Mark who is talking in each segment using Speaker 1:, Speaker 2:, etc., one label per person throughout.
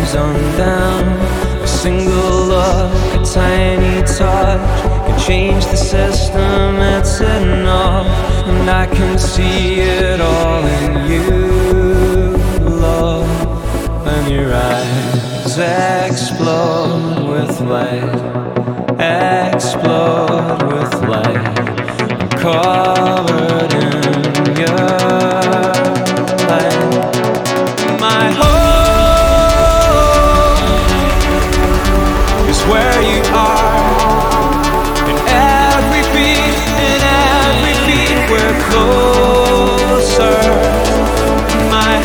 Speaker 1: tears on down. A single look, a tiny touch can change the system, it's enough. And I can see it all in you, love. When your eyes explode with light, explode with light. I'm covered in your light. My home is where you are. In every beat we're closer. My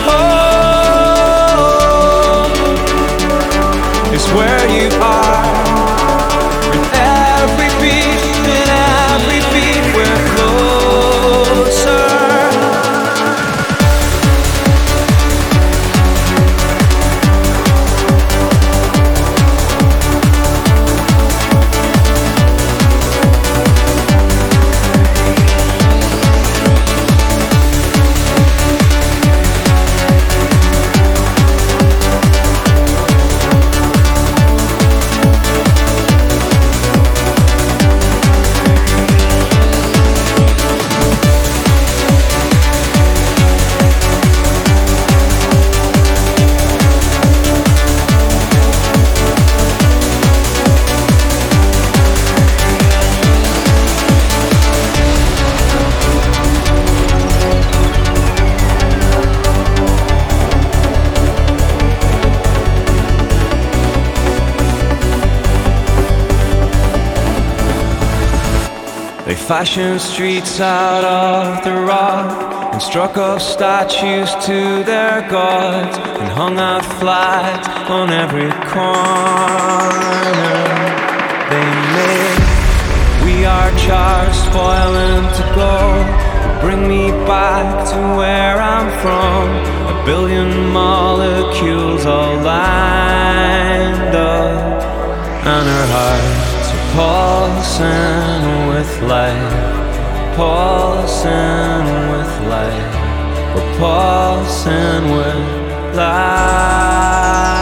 Speaker 1: home is where you are. In every beat we're closer. They fashioned streets out of the rock and struck up statues to their gods and hung out flags on every corner. They made we are charged, spoiling to go. Bring me back to where I'm from. A billion molecules all lined up, and her heart's pulsing with light, pulsing with light. We're pulsing with light.